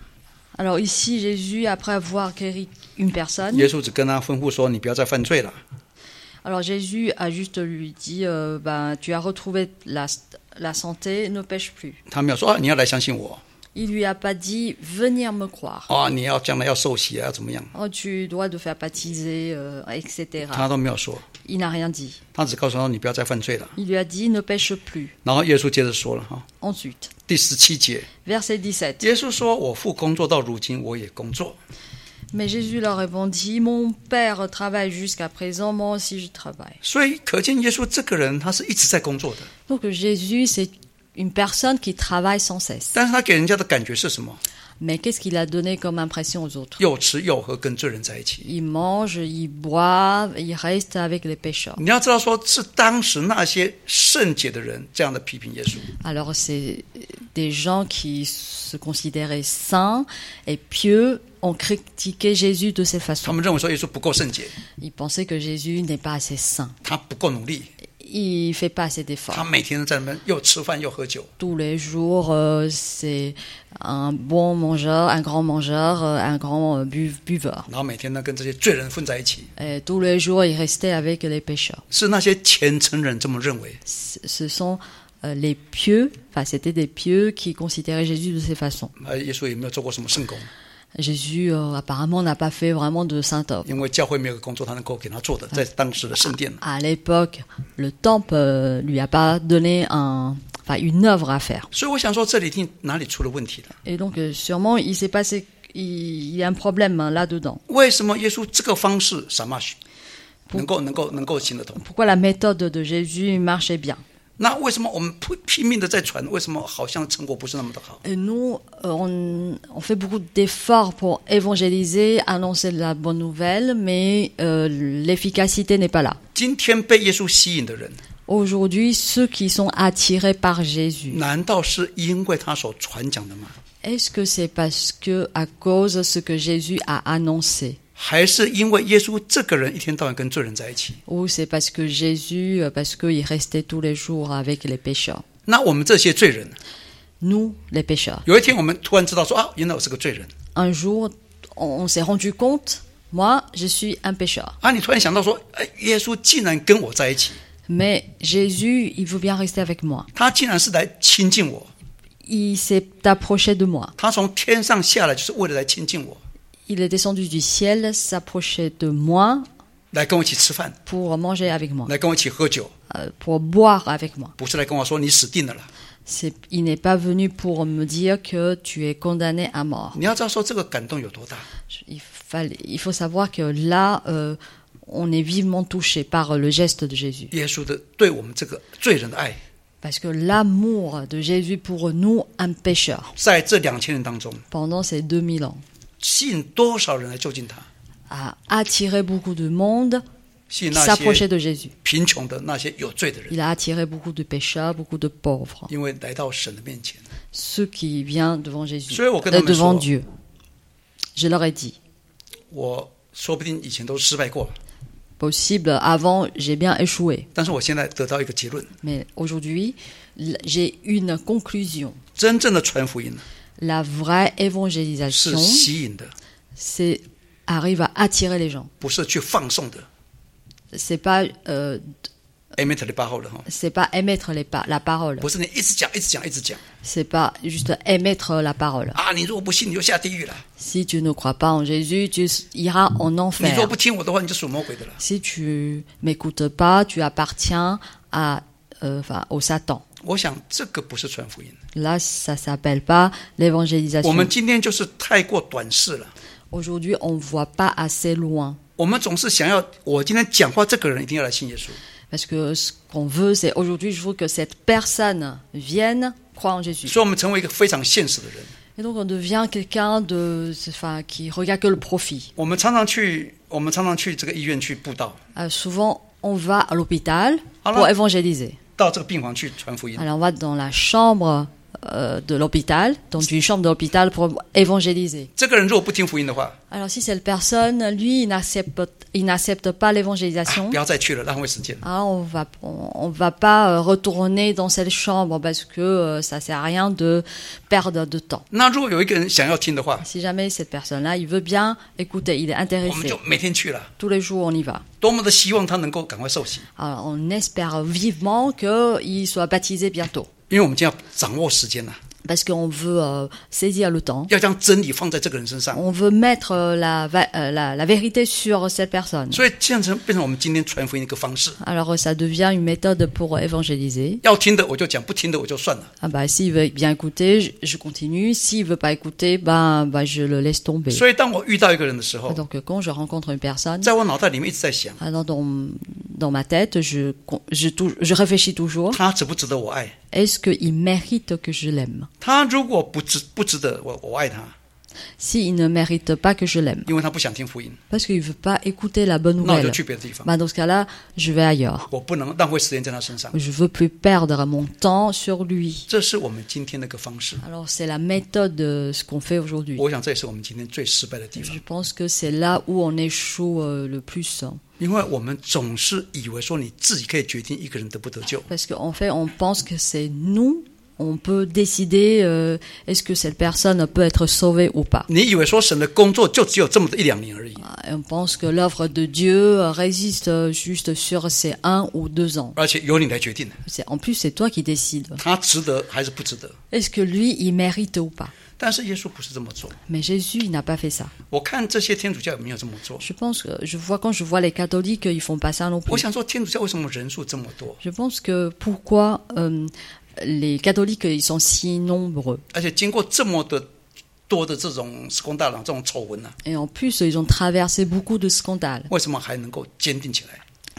Alors ici, Jésus, après avoir guéri une personne, 耶稣只跟他吩咐说：“你不要再犯罪了。 alors Jésus a juste lui dit, euh, ben, tu as retrouvé la, la santé, ne pêche plus. ” 他没有说：“啊，你要来相信我 Il lui a pas dit, venir me croire. 啊，你要将来要受洗啊，要怎么样 Oh, tu dois te faire baptiser, euh, et？” 他 cetera. 都没有说， Il n'a rien dit. 他只告诉他：“你不要再犯罪了。 Il lui a dit, ne pêche plus. ” 然后耶稣接着说了哈， Ensuite, 第十七节， verset dix-sept. 耶稣说：“我父工作到如今，我也工作。 Mais Jésus leur répondit, mon Père travaille jusqu'à présent, moi aussi je travaille. ” 所以可见耶稣这个人他是一直在工作的， Donc Jésus, c'est une personne qui travaille sans cesse. 但是他给人家的感觉是什么？ Mais qu'est-ce qu'il a donné comme impression aux autres? 又吃又喝，跟罪人在一起。 Il mange, il boit, il reste avec les pécheurs. 你要知道说，是当时那些圣洁的人这样的批评耶稣。 Alors c'est des gens qui se considéraient saints et pieux ont critiqué Jésus de cette 他 façon. 们认为说耶稣不够圣洁， Ils pensaient que Jésus n'est pas assez saint. 他不够努力， Il fait pas assez 他 d'efforts. 每天在那边又吃饭又喝酒。 Tous les jours, euh, c'est un bon mangeur, un grand mangeur, euh, un grand euh, bu- buveur. 然后每天呢跟这些罪人混在一起， Et tous les jours, il restait avec les pécheurs. 是那些虔诚人这么认为。 Ce ce sont euh, les pieux, enfin c'était des pieux qui considéraient Jésus de cette façon. 呃，耶稣也没有做过什么圣工， Jésus euh, apparemment n'a pas fait vraiment de saint œuvre. 因为教会没有个工作他能够给他做的，在当时的圣殿。 À l'époque, le temple euh, lui a pas donné un, enfin une œuvre à faire. 所以我想说，这里一定哪里出了问题了？ Et donc euh, sûrement il s'est passé, il, il y a un problème hein, là-dedans. 为什么耶稣这个方式 samash 能够能够能够行得通？ Pourquoi la méthode de Jésus marchait bien? 那为什么我们拼命的在传？为什么好像成果不是那么的好？ Et nous, euh, on, on fait beaucoup d'efforts pour évangéliser, annoncer la bonne nouvelle, mais euh, l'efficacité n'est pas là. 今天被耶稣吸引的人， Aujourd'hui, ceux qui sont attirés par Jésus, 难道是因为他所传讲的吗？ est-ce que c'est parce que, à cause de ce que Jésus a annoncé, 还是因为耶稣这个人一天到晚跟罪人在一起？ ou c'est parce que Jésus, euh, parce qu'il restait tous les jours avec les pécheurs? 那我们这些罪人， Nous, les pécheurs. 有一天我们突然知道说啊，原来我是个罪人 Un jour, on, on s'est rendu compte, moi, je suis un pécheur. 啊！你突然想到说，哎，耶稣竟然跟我在一起， Mais Jésus, il veut bien rester avec moi. 他竟然是来亲近我， Il s'est approché de moi. 他从天上下来就是为了来亲近我， Il est descendu du ciel, s'approcher de moi 来跟我一起吃饭， pour manger avec moi, 来跟我一起喝酒， euh, pour boire avec moi. 不是来跟我说你死定了啦。 C'est, il n'est pas venu pour me dire que tu es condamné à mort. 你要知道说这个感动有多大。 Il, fallait, il faut savoir que là, euh, on est vivement touché par le geste de Jésus. 耶稣的对我们这个罪人的爱， Parce que l'amour de Jésus pour nous, un pécheur, 在这两千年当中， pendant ces deux mille ans, 吸引多少人来就近他， a attiré beaucoup de monde 吸引 qui 那 s'approchait 些 de Jésus. 贫穷的那些有罪的人， Il a attiré beaucoup de pécheurs, beaucoup de pauvres, 因为来到神的面前。 ceux qui viennent devant Jésus, 所以我跟他 euh, 们 devant 说， Dieu. Je leur ai dit, 我说不定以前都失败过了， possible, avant j'ai bien échoué, 但是我现在得到一个结论： mais aujourd'hui l- j'ai une conclusion. 真正的传福音 La vraie 是 évangélisation, 吸引的， c'est arrive à attirer les gens. 不是去放送的。 C'est pas euh, Amen 的八号了哈， c'est pas émettre les pa- la parole. 不是你一直讲一直讲一直讲 C'est pas juste émettre la parole. 啊！你如果不信，你就下地狱了； Si tu ne crois pas en Jésus, tu iras en 你如果 enfer. 不听我的话，你就属魔鬼的了。 Si tu m'écoutes pas, tu appartiens à, euh, enfin, au Satan. 我想这个不是传福音， Là, ça s'appelle pas 我 l'évangélisation. 们今天就是太过短视了。 Aujourd'hui, on ne voit pas assez loin. 我们总是想要，我今天讲话，这个人一定要来信耶稣。 Parce que ce qu'on veut, c'est aujourd'hui, je veux que cette personne vienne croire en Jésus. 所以，我们成为一个非常现实的人。 Et donc, on devient quelqu'un de, enfin, qui regarde que le profit. 我们常常去，我们常常去这个医院去布道， Euh, souvent, on va à l'hôpital Alors- pour évangéliser. 到这个病房去传福音。 Alors, on va dans la chambre euh, de l'hôpital, dans une chambre de l'hôpital pour évangéliser. 这个人如果不听福音的话， Alors, si cette personne, lui, il n'accepte, il n'accepte pas 啊 l'évangélisation, 不要再去了，浪费时间。 ah, on va, on, on va pas euh, retourner dans cette chambre parce que euh, ça sert à rien de perdre de temps. 那如果有一个人想要听的话， Si jamais cette personne-là, il veut bien écouter, il est 我们 intéressé, 就每天去了， tous les jours on y va. 多么的希望他能够赶快受洗， Alors, on espère vivement qu'il soit baptisé bientôt. 因为我们今天要掌握时间呐、 Parce qu'on veut euh, saisir le temps. 要将真理放在这个人身上， On veut mettre euh, la, va- euh, la, la vérité sur cette personne. 所以这样成变成我们今天传福音的一个方式。 Alors, ça devient une méthode pour évangéliser. 要听的我就讲，不听的我就算了。 Ah bah, s'il veut bien écouter, je, je continue. S'il veut pas écouter, ben, ben, je le laisse tomber. 所以当我遇到一个人的时候， Donc, quand je rencontre une personne, 在我脑袋里面一直在想， alors dans, dans ma tête, je, je, tou- je réfléchis toujours. 他值不值得我爱？ Est-ce qu'il mérite que je l'aime? 他如果不值不值得我我爱他， S'il ne mérite pas que je l'aime, 因为他不想听福音， parce qu'il veut pas écouter la bonne 那我就 nouvelle, 去别的地方。 ben, dans ce cas-là, je vais ailleurs. 我不能浪费时间在他身上。 Je veux plus perdre mon temps sur lui. 这是我们今天的一个方式。 Alors, c'est la méthode de ce qu'on fait aujourd'hui. 我想这也是我们今天最失败的地方 Je，pense que c'est là où on échoue euh, le plus. 因为我们总是以为说你自己可以决定一个人得不得救。 Parce qu'en fait, on pense que c'est nous, on peut décider euh, est-ce que cette personne peut être sauvée ou pas. 你以为说神的工作就只有这么的一两年而已， Et on pense que l'œuvre de Dieu résiste juste sur ces un ou deux ans. 而且由你来决定， C'est, en plus, c'est toi qui décides. 他值得还是不值得。 Est-ce que lui, il mérite ou pas? 但是耶稣不是这么做。 Mais Jésus, il n'a pas fait ça. 我看这些天主教也没有这么做。 Je pense que, je vois, quand je vois les catholiques, ils font pas ça non 我 plus. 想说，天主教为什么人数这么多， Je pense que pourquoi euh, les catholiques, ils sont si nombreux. 而且经过这么的多的这种施工大郎这种丑闻啊， Et en plus, ils ont traversé beaucoup de scandales. 为什么还能够坚定起来？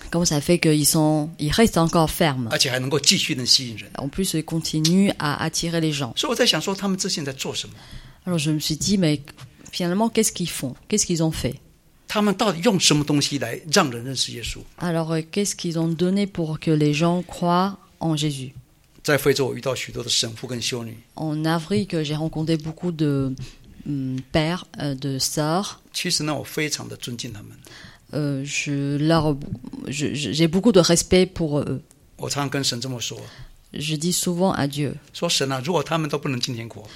comment ça fait qu'ils sont, ils restent encore fermes. 而且还能够继续能吸引人。 En plus, ils continuent à attirer les gens. 所以我在想说，他们这些人在做什么？ Alors je me suis dit, mais finalement, qu'est-ce qu'ils font? Qu'est-ce qu'ils ont fait? 他们到底用什么东西来让人认识耶稣？ Alors, euh, qu'est-ce qu'ils ont donné pour que les gens croient en Jésus? 在非洲，我遇到许多的神父跟修女， En Afrique, j'ai rencontré beaucoup de hum, pères, euh, de sœurs. 其实呢，我非常的尊敬他们。 Euh, je leur, je- je- j'ai beaucoup de respect pour eux. 我常常跟神这么说： Je dis souvent à Dieu. 说神啊，如果他们都不能进天国，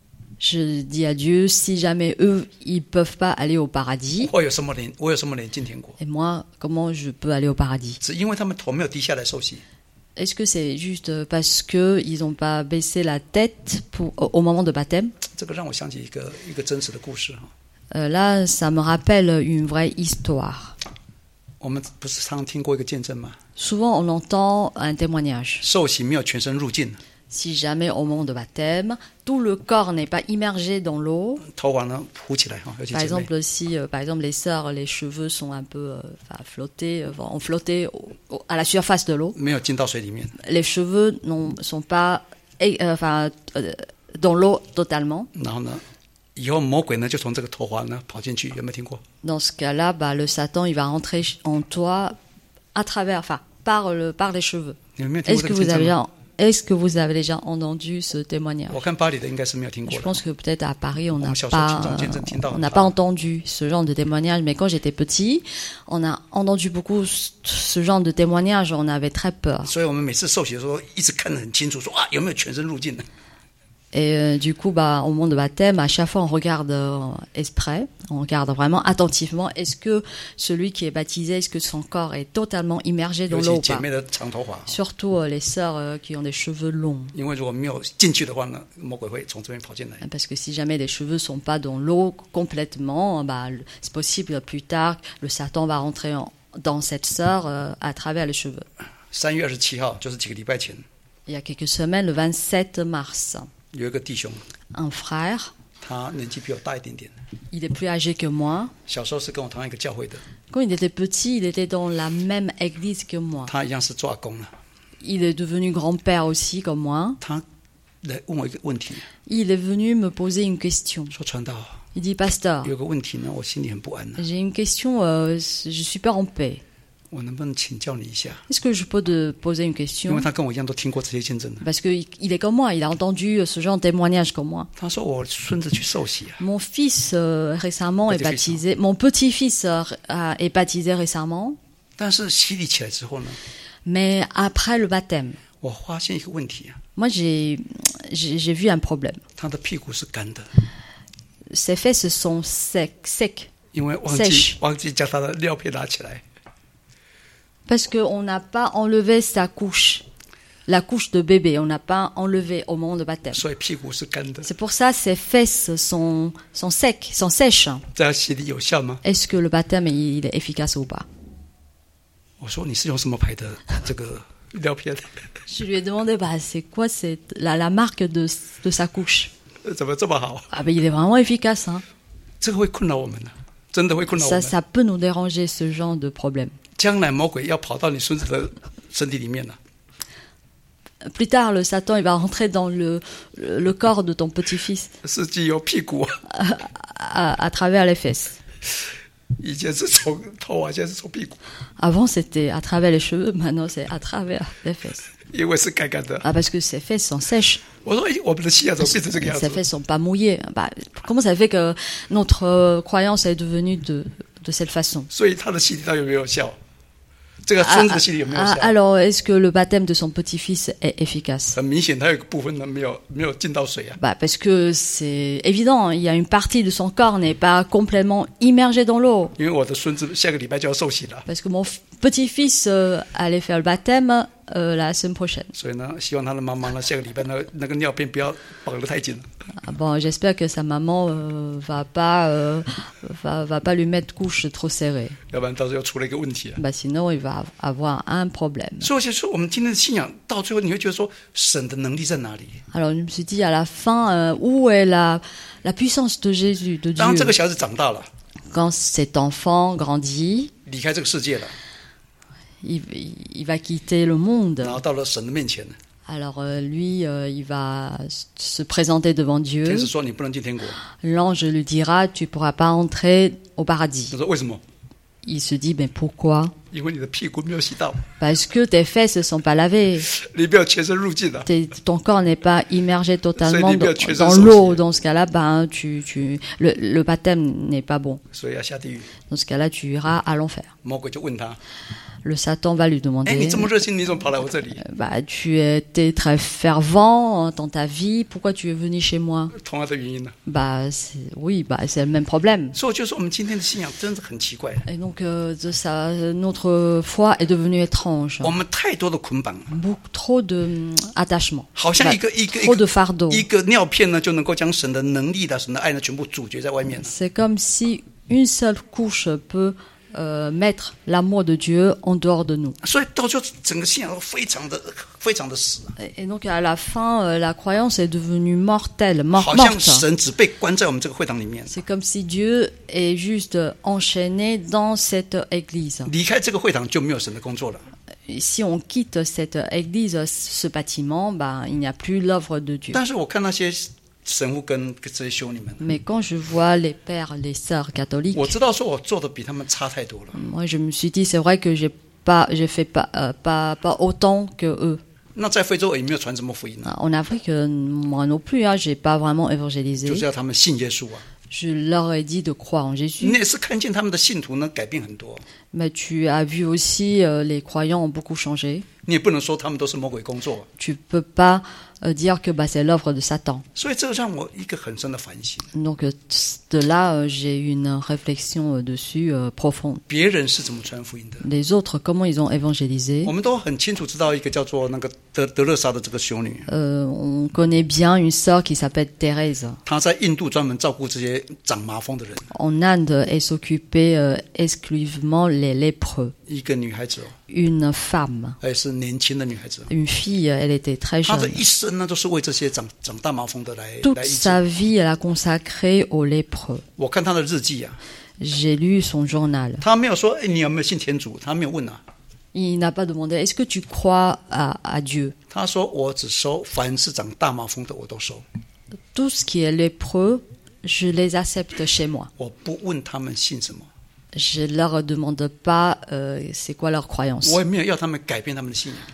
Je dis à Dieu, si jamais eux, ils peuvent pas aller au paradis, 我有什么脸？我有什么脸进天国？ et moi, comment je peux aller au paradis? 只因为他们头没有低下来受洗。 Est-ce que c'est juste parce que ils n'ont pas baissé la tête pour, au au moment de baptême? 这个让我想起一个一个真实的故事哈。 Euh, Là, ça me rappelle une vraie histoire. 我们不是常听过一个见证吗？ Souvent, on entend un témoignage. 受洗没有全身入境， Si jamais au moment de baptême, tout le corps n'est pas immergé dans l'eau. 头发呢浮起来哈，尤其 Par 姐妹。 exemple, si euh, par exemple les sœurs, les cheveux sont un peu euh, enfin, flottés, euh, ont flotté au- au- à la surface de l'eau. 没有进到水里面， Les cheveux ne sont pas eh, euh, enfin, euh, dans l'eau totalement. 然后呢，以后魔鬼呢就从这个头发呢跑进去，有没有听过？ Dans ce cas-là, bah, le Satan il va rentrer en toi à travers, enfin par le par les cheveux. 你们没有听 Est-ce 过这 que 个 vous 见证 avez 吗？ est-ce que vous avez déjà entendu ce témoignage? 我看巴黎的应该是没有听 Je 过的。 pense que peut-être à Paris, on n'a On cherche pas, à听见- 听到 on n'a pas entendu ce genre de témoignage. Mais quand j'étais petit, on a entendu beaucoup ce ce genre de témoignage. On avait très peur. 所以我们每次受洗的时候，一直看得很清楚，说啊有没有全身入境的。 Et euh, du coup, bah, au moment de baptême, à chaque fois, on regarde euh, exprès, on regarde vraiment attentivement. Est-ce que celui qui est baptisé, est-ce que son corps est totalement immergé dans 尤 l'eau 其 ou 姐 pas? 妹的长头发， Surtout euh, les sœurs euh, qui ont des cheveux longs. 因为如果没有进去的话呢，魔鬼会从这边跑进来。 Parce que si jamais les cheveux sont pas dans l'eau complètement, bah, le- c'est possible plus tard, le Satan va rentrer en- dans cette sœur euh, à travers les cheveux. 三月二十七号，就是几个礼拜前， Il y a quelques semaines, le vingt-sept mars, 有一个弟兄， un frère, 他年纪比我大一点点， il est plus âgé que moi. 小时候是跟我同样一个教会的， Quand il était petit, il était dans la même église que moi. 他一样是做阿公了。 Il est devenu grand-père aussi, comme moi. 他来问我一个问题， Il est venu me poser une question. 说传道， Il dit, Pasteur, 有个问题呢，我心里很不安呢， j'ai une question, euh, je suis pas en paix. 我能不能请教你一下？ Est-ce que je peux te poser une 因 question? 为他跟我一样都听过这些见证的。 Parce qu'il il est comme moi, il a entendu ce genre de témoignage comme moi. 他说我孙子去受洗啊， Mon fils euh, récemment est Petit-fils, baptisé. Mon petit-fils euh, a- est baptisé récemment, 但是洗礼起来之后呢， mais après le baptême, 我发现一个问题啊， moi j'ai j'ai j'ai vu un problème. 他的屁股是干的， Ses fesses sont secs, secs, 因为忘记 Sèche 忘记将他的尿片拿起来， parce qu'on n'a pas enlevé sa couche, la couche de bébé, on n'a pas enlevé au moment de baptême. 所以屁股是干的。 C'est pour ça ses fesses sont sont secs, sont sèches. 这样洗礼有效吗？ Est-ce que le baptême il est efficace ou pas? 我说你是用什么牌的这个尿片？ Je lui ai demandé, bah c'est quoi c'est la la marque de de sa couche? 怎么这么好？ Ah ben il est vraiment efficace, hein. 这个会困扰我们的，真的会困扰我 Ça 们。 ça peut nous déranger ce genre de problème. 将来魔鬼要跑到你孙子的身体里面了， Plus tard, le Satan il va rentrer dans le le, le corps de ton petit-fils 是既有屁股， à, à travers les fesses. 以前是从头发，现在是从屁股， Avant c'était à travers les cheveux, maintenant c'est à travers les fesses. 因为是干干的。 Ah parce que ses fesses sont sèches, 我说，哎，我们的信仰怎么变成这个样 ses 子？ fesses sont pas mouillées. Bah, comment ça fait que notre euh, croyance est devenue de de cette façon? 所以他的洗礼到底有没有效？这个孙子的洗礼有没有 Ah, 效？ alors est-ce que le baptême de son petit-fils est efficace? 很明显，他有一个部分呢没有没有进到水啊。 Bah parce que c'est évident, il y a une partie de son corps n'est pas complètement immergée dans l'eau. 因为我的孙子下个礼拜就要受洗了， Parce que mon f- petit-fils euh, allait faire le baptême euh, la semaine prochaine. 所以呢，希望他的妈妈呢下个礼拜呢那个尿片不要绑得太紧了。 Ah bon, j'espère que sa maman euh, va pas euh, va, va pas lui mettre couche trop serrée. 要不然到时候又出了一个问题啊。 Bah sinon il va avoir un problème. 所以就是我们今天的信仰到最后，你会觉得说神的能力在哪里？ Alors je me suis dit à la fin euh, où est la la puissance de Jésus, de 当 Dieu? 这个小孩子长大了， Quand cet enfant grandit, 离开这个世界了， il, il va quitter le monde. 然后到了神的面前， Alors euh, lui, euh, il va se présenter devant 天 Dieu. 使说你不能进天国。 L'ange lui dira, tu pourras pas entrer au paradis. 他说为什么？ Il se dit, mais pourquoi? 因为你的屁股没有洗到， Parce que tes fesses ne sont pas lavées. 你没有全身入境的。 Tes- ton corps n'est pas immergé totalement C'est dans, libéré, tu es dans sorcier. l'eau. Dans ce cas-là, ben, tu, tu, le, le baptême n'est pas bon. 所以要下地狱。 Dans ce cas-là, tu iras à l'enfer. 魔鬼就问他 Le Satan va lui：“ 哎， demander, 你这么热心，你怎么跑来我这里？ bah, tu étais très fervent dans ta vie, pourquoi tu es venu chez moi ?» 同样的原因呢？ Bah, c'est- oui, bah, c'est le même problème. 所以我就说，我们今天的信仰真的很奇怪， Et donc, euh, de ça, notre foi est devenue étrange. 我们太多的捆绑了， Beaucoup trop de hum, attachement, 好像 Bah, 一个一个一 trop de 个 fardeau. 一个尿片呢，就能够将神的能力的、神的爱呢，全部阻绝在外面。 C'est comme si une seule couche peut euh, mettre l'amour de Dieu en dehors de nous. 所以到最后，整个信仰都非常的、非常的死， Et, et donc, à la fin, euh, la croyance est devenue mortelle, mor- 好像 morte. 神只被关在我们这个会堂里面， C'est comme si Dieu est juste enchaîné dans cette église. 离开这个会堂就没有神的工作了。 Et si on quitte cette église, ce bâtiment, ben, il n'y a plus l'œuvre de Dieu. 但是我看那些神父跟这些修女们， Mais quand je vois les pères, les sœurs catholiques, 我知道说我做的比他们差太多了。 moi je me suis dit, c'est vrai que j'ai pas, j'ai fait pas, euh, pas, pas autant que eux. 那在非洲也没有传什么福音啊， En Afrique, euh, moi non plus, hein, j'ai pas vraiment 就 évangélisé. 是要他们信耶稣啊。 Je leur ai dit de croire en Jésus. 你也是看见他们的信徒呢改变很多， Mais tu as vu aussi, euh, les croyants ont beaucoup changé. 你也不能说他们都是魔鬼工作， Tu peux pas euh, dire que bah, c'est l'œuvre de Satan. 所以这让我一个很深的反省。 Donc euh, de là, euh, j'ai eu une réflexion euh, dessus euh, profonde. 别人是怎么传福音的？ Les autres, comment ils ont évangélisé? 我们都很清楚知道一个叫做那个德德勒莎的这个修女， Euh, on connaît bien une sœur qui s'appelle Thérèse. 她在印度专门照顾这些长麻风的人， En Inde, elle s'occupait euh, exclusivement les lépreux. 一个女孩子哦， Une femme, 还是年轻的女孩子哦， une fille, elle était très 她的 jeune. 一生呢都是为这些长长大麻风的来 Toute 来医治。 sa vie, elle a consacré aux lépreux. 我看她的日记啊， J'ai lu son journal. 她没有说哎你有没有信天主，她没有问啊， Il n'a pas demandé, est-ce que tu crois à, à Dieu? 她说我只收凡是长大麻风的我都收， Tout ce qui est lépreux, je les accepte chez moi. 我不问他们信什么， Je leur demande pas euh, c'est quoi leur croyance. 我也没有要他们改变他们的信仰。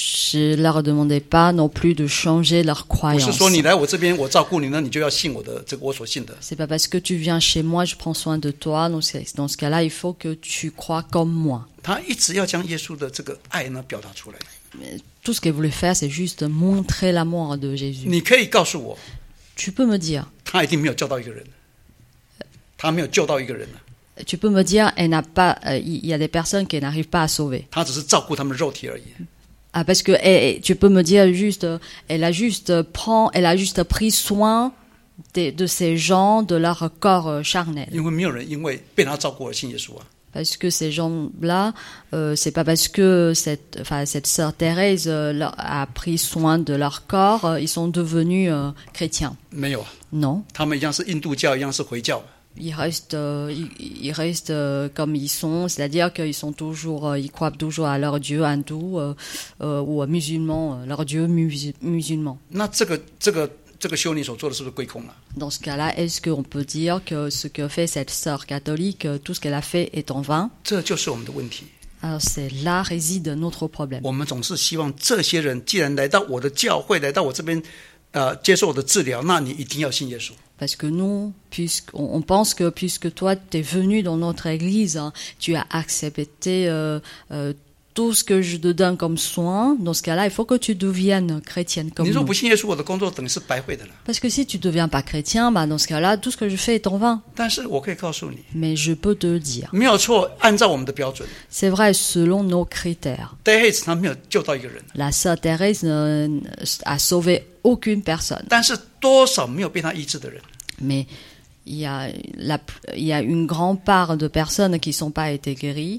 Je leur demandais pas non plus de changer leur 不是 croyance. 说你来我这边我照顾你呢，你就要信我的这个我所信的。 C'est pas parce que tu viens chez moi, je prends soin de toi. Donc c'est- dans ce cas-là, il faut que tu crois comme moi. 他一直要将耶稣的这个爱呢表达出来。 Tout ce qu'elle voulait faire, c'est juste montrer l'amour de Jésus. 你可以告诉我， Tu peux me dire, 他一定没有救到一个人，他没有救到一个人呢， tu peux me dire, elle n'a pas, euh, il y a des personnes qu'elle n'arrive pas à sauver. 他只是照顾他们的肉体而已。 Ah, parce que elle- tu peux me dire juste, euh, elle a juste euh, prend, elle a juste pris soin de, de ces gens, de leur corps euh, charnel. 因为没有人因为被他照顾而信耶稣啊。 Parce que ces gens-là, euh, c'est pas parce que cette, enfin, cette sœur Thérèse euh, leur a pris soin de leur corps, euh, ils sont devenus euh, chrétiens. 没有啊， Non, 他们一样是印度教，一样是回教。 ils restent, euh, ils, ils restent euh, comme ils sont, c'est-à-dire qu'ils sont toujours, euh, ils croient toujours à leur Dieu hindou euh, euh, ou musulman, euh, leur Dieu mus- musulman. 那这个这个这个修女所做的是不是归空了？ Dans ce cas-là, est-ce qu'on peut dire que ce que fait cette sœur catholique, euh, tout ce qu'elle a fait est en vain? 这就是我们的问题。 Alors c'est là réside notre problème. 我们总是希望这些人既然来到我的教会，来到我这边，呃，接受我的治疗，那你一定要信耶稣。 Parce que nous, puisqu'on on pense que puisque toi, tu es venu dans notre église, hein, tu as accepté euh, euh, tout ce que je te donne comme soin. Dans ce cas-là, il faut que tu deviennes chrétienne comme 你如果 nous. 不信耶稣，我的工作等于是白费的了。 Parce que si tu ne deviens pas chrétien, bah, dans ce cas-là, tout ce que je fais est en vain. 但是我可以告诉你， Mais je peux te le dire. 没有错，按照我们的标准 C'est vrai, selon nos critères. ，David 他没有救到一个人， La sœur Thérèse ne, ne- a sauvé aucune personne. 但是多少没有被他医治的人， Mais il y a, la, il y a une grande part de personnes qui ne sont pas été guéries.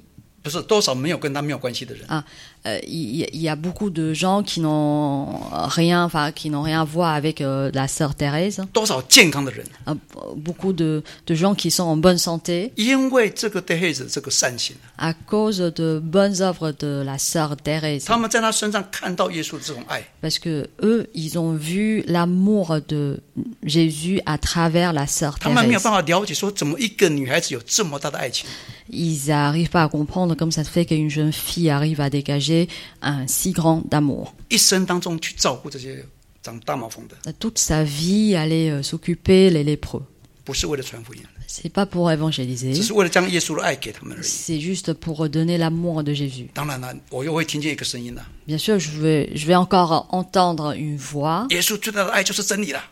不是多少没有跟他没有关系的人。 Ah, euh, il y, il y a beaucoup de gens qui n'ont rien, enfin, qui n'ont rien à voir avec euh, la sœur Thérèse. 多少健康的人， Euh, beaucoup de, de gens qui sont en bonne santé 因为这个 Thérèse 这个善行， à cause de bonnes œuvres de la sœur Thérèse. 他们在他身上看到耶稣的这种爱， Parce que eux, ils ont vu l'amour de Jésus à travers la sœur 他们没有 Thérèse. 办法了解说怎么一个女孩子有这么大的爱情。 Ils n'arrivent pas à comprendre comment ça se fait qu'une jeune fille arrive à dégager un si grand amour. 一生当中去照顾这些长大麻风的， Toute sa vie, aller euh, s'occuper les lépreux. 不是为了传福音， C'est pas pour évangéliser, 只是为了将耶稣的爱给他们而已。 c'est juste pour donner l'amour de Jésus. 当然了，我又会听见一个声音了： Bien sûr, je vais, je vais encore entendre une voix. 耶稣最大的爱就是真理了。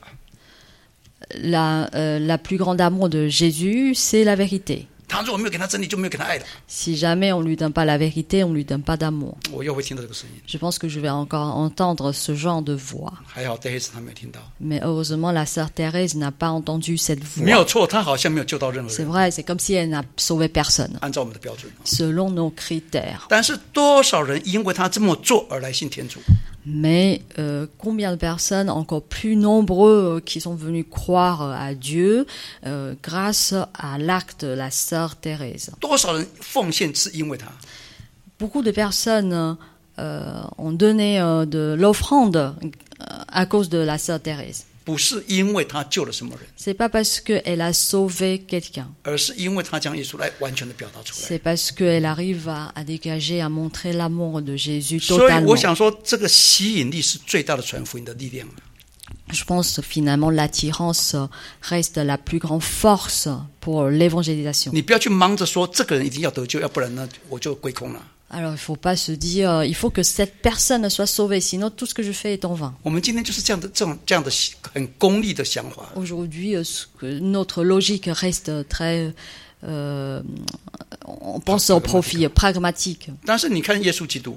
La, euh, la plus grande amour de Jésus, c'est la vérité. 他如果没有给他真理，就没有给他爱了。 Si jamais on lui donne pas la vérité, on lui donne pas d'amour. 我又会听到这个声音。 Je pense que je vais encore entendre ce genre de voix. 还好 Thérèse 他没有听到， Mais heureusement, la sœur Thérèse n'a pas entendu cette 没有 voix. 错，他好像没有救到任何 C'est 人， vrai, c'est comme si elle n'a sauvé personne, 按照我们的标准。 selon nos critères. 但是多少人因为他这么做而来信天主？ Mais euh, combien de personnes, encore plus nombreux, euh, qui sont venus croire euh, à Dieu euh, grâce à l'acte de la sœur Thérèse. 多少人奉献是因为他？ Beaucoup de personnes euh, ont donné euh, de l'offrande euh, à cause de la sœur Thérèse. 不是因为他救了什么人， C'est pas parce qu'elle a sauvé quelqu'un. 而是因为他将耶稣来完全的表达出来。 C'est parce qu'elle arrive à, à dégager, à montrer l'amour de Jésus 所以 totalement. 我想说，这个吸引力是最大的传福音的力量。 Je pense finalement l'attirance reste la plus grande force pour l'évangélisation. 你不要去忙着说这个人一定要得救，要不然呢我就归空了。 Alors il faut pas se dire, il faut que cette personne soit sauvée, sinon tout ce que je fais est en vain. 我们今天就是这样的这种这样的很功利的想法。 Aujourd'hui, euh, ce que- notre logique reste très, euh, on pense au profit pragmatique. 但是你看耶稣基督，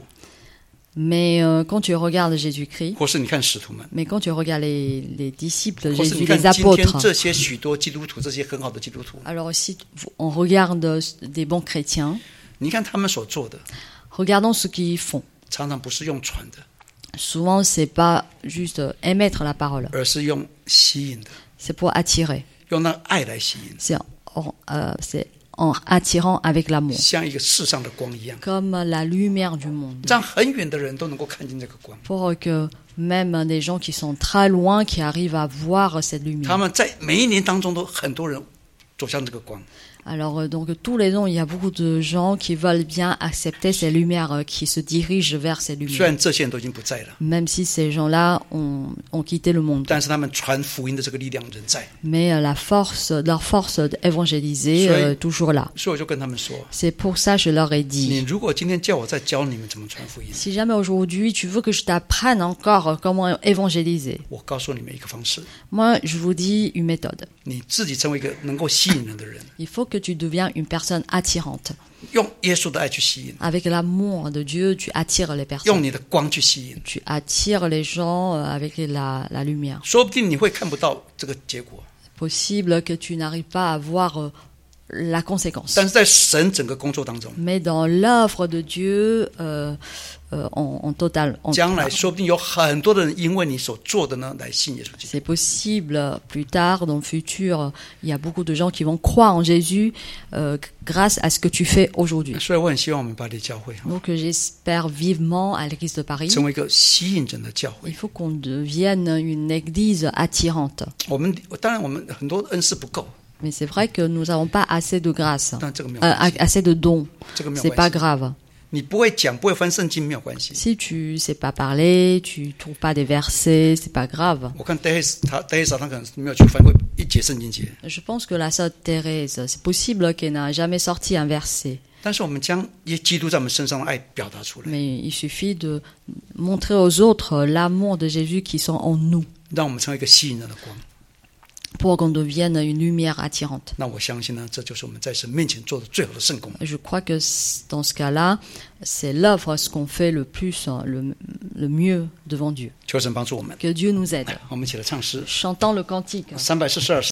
Mais euh, quand tu regardes Jésus-Christ, 或是你看使徒们， mais quand tu regardes les, les disciples de 或是 Jésus, 你看 les 今天 apôtres, 这些许多基督徒，这些很好的基督徒， alors si on regarde des bons chrétiens, 你看他们所做的， regardons ce qu'ils font. 常常不是用传的， Souvent, c'est pas juste émettre la parole, 而是用吸引的， c'est pour attirer. 用那爱来吸引， C'est en, euh, c'est en attirant avec l'amour, 像一个世上的光一样， comme la lumière du monde, 让很远的人都能够看见这个光。 pour que même des gens qui sont très loin, qui arrivent à voir cette 他 lumière. 们在每一年当中都很多人走向这个光， Alors euh, donc tous les ans, il y a beaucoup de gens qui veulent bien accepter ces lumières, euh, qui se dirigent vers ces 虽 lumières, 然这些人都已经不在了， même si ces gens-là ont, ont quitté le monde. 但是他们传福音的这个力量仍在。 Mais euh, la force, leur force d'évangéliser Soyez- euh, toujours là. 所以我就跟他们说， C'est pour ça que je leur ai 你 dit, 如果今天叫我再教你们怎么传福音， si jamais aujourd'hui tu veux que je t'apprenne encore euh, comment évangéliser, 我告诉你们一个方式， moi je vous dis une méthode. 你自己成为一个能够吸引人的人， Il faut que tu deviennes une personne attirante. 用耶稣的爱去吸引， Avec l'amour de Dieu, tu attires les 用 personnes. 你的光去吸引， Tu attires les gens euh, avec la, la lumière. 说不定你会看不到这个结果， Possible que tu n'arrives pas à voir euh, la conséquence. 但是在神整个工作当中， Mais dans l'œuvre de Dieu, euh, euh, en, en total, en- 将来说不定有很多的人因为你所做的呢来信耶稣基督。 c'est possible euh, plus tard, dans le futur, il y a beaucoup de gens qui vont croire en Jésus euh, grâce à ce que tu fais aujourd'hui. 所以我很希望我们巴黎教会 Donc euh, j'espère vivement à l'Église de Paris, 成为一个吸引人的教会 il。faut qu'on devienne une Église attirante. 我们当然我们很多恩赐不够， Mais c'est vrai que nous n'avons pas assez de grâce, 但这个没有 euh, 关系， assez de dons. 这个没有 C'est 关 pas 系。 grave. 你不会讲，不会翻圣经没有关系。 Si tu sais pas parler, tu trouves pas des versets, c'est pas grave. 我看 Days 他 Days 他可能没有去翻过一节圣经节， Je pense que la sœur Thérèse, c'est possible qu'elle n'a jamais sorti un verset. 但是我们将耶基督在我们身上的爱表达出来， Mais il suffit de montrer aux autres l'amour de Jésus qui sont en nous 让我们成为一个吸引人的光。 pour qu'on devienne une lumière attirante. 那我相信呢，这就是我们在神面前做的最好的圣工。 Je crois que c- dans ce cas-là, c'est l'œuvre, ce qu'on fait le plus, hein, le, le mieux devant Dieu. 求神帮助我们。 Que Dieu nous aide. 我们一起来唱诗， Chantons le cantique. 三百四十二。